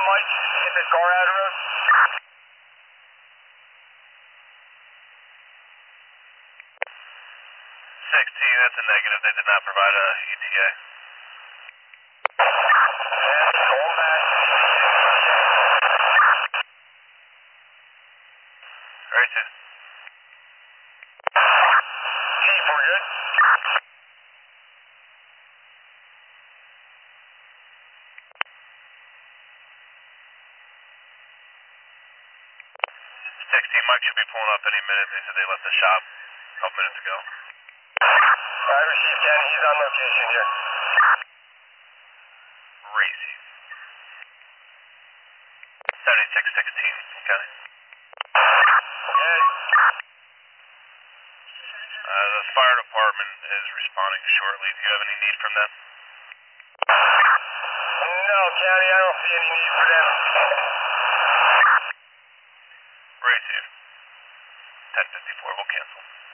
Mike. Get this car out of the road. 16, that's a negative. They did not provide a ETA. Going back. Right, two. Chief, we're good? 16, Mike should be pulling up any minute. They said they left the shop a couple minutes ago. I received Ken. He's on location here. Crazy. 7616, okay. Okay. The fire department is responding shortly. Do you have any need from them? No, County, I don't see any need for them. Raise here. 1054, we'll cancel.